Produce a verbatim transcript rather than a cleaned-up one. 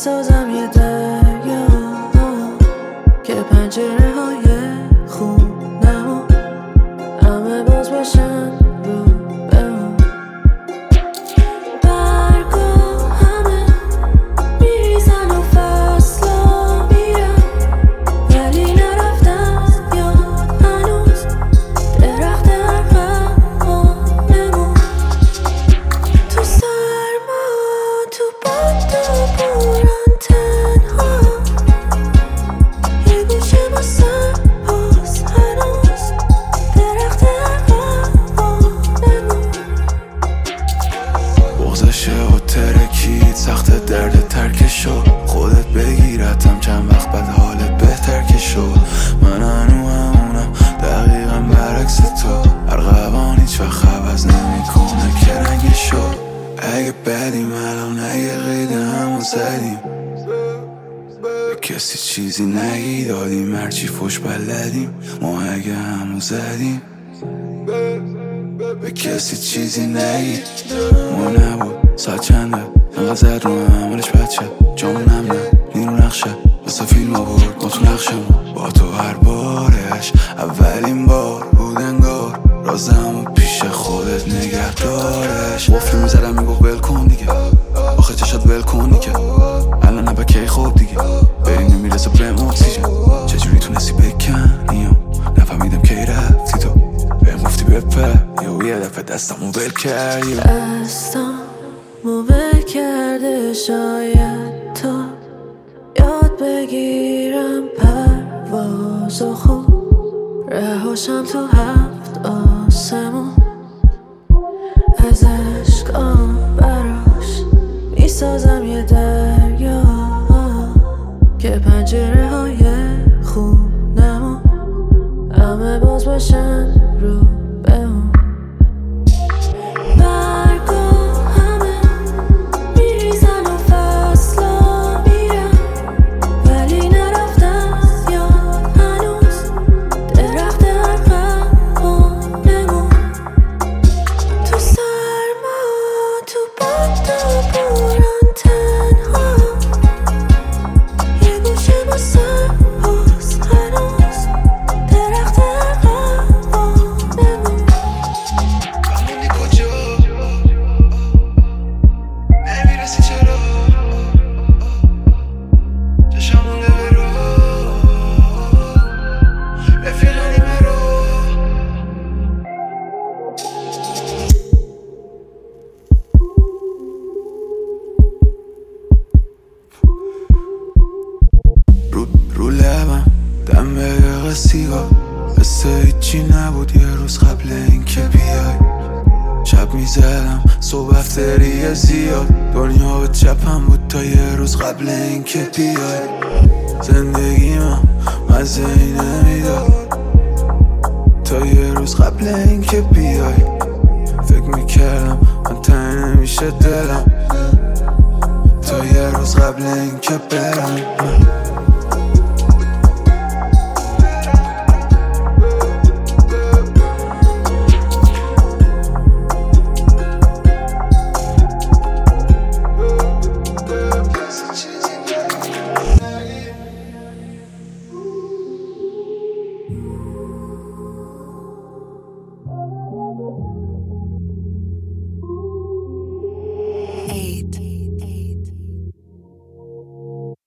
میسازم یه دریا که پنجره های خونمو همه باز باشن رو بمون. برگا همه میریزن و فصلا میرن ولی نرفتم یاد هنوز درخت ارغوانمون. تو سرما تو باد و بوران تنها یه گوشه واسه باز هنوز درخت ارغوانمون. بغضشه و ترکید سخت درد ترکشو خودت بگیرتم چند وقت بعد حالت بهتر که شد. من هنو همونم دقیقا برعکس تو. ارغوان هیچ وقت عوض نمیکنه که رنگشو. اگه بدیم الان اگه قید همو زدیم به کسی چیزی نگی دادیم هرچی فش بلدیم. ما اگه همو زدیم به کسی چیزی نگی. ما نبود ساعت چنده انقدر زد رو همونش بچه جامونم نه نیرو نقشه واسه فیلم آورد ما تو نقشمون با تو هر بارش اولین بار بود انگار رازمو پیش خودت نگه دارش. وفلی میزدم میگفت ول کن دیگه آخه چشات ول کن دیگه الان نبا کی خوب دیگه برین نمیرسه بهم اکسیژن. چجوری تونستی بکنی و نفهمیدم کی رفتی تو بهم گفتی بپر یا یه دفعه دستمو ول کردی. دستمو ول کرده شاید تا یاد بگیرم پرواز و خوب رهاشم تو هفت آسمون. از عشقام براش میسازم یه دریا که پنجره های خونمو همه باز باشن رو بمون. برگا همه میریزن و فصلا میرن ولی نرفتم یاد هنوز درخت ارغوانمون. تو سرما تو باد و بوران تنها یه گوشه واسه باز هنوز درخت ارغوانمون. بمونی کجا نمیرسی چرا چشمونه برو رفیقانی مرو. رو رو لبم دم به سیگار مثل هیچی نبود یه روز قبل اینکه بیای. شب میزدم صبح افتری زیاد دنیا به چپم بود تا یه روز قبل اینکه بیای. زندگی من مزه ای نمیداد تا یه روز قبل اینکه بیای. فکر میکردم من تنگ نمیشه دلم تا یه روز قبل اینکه برم.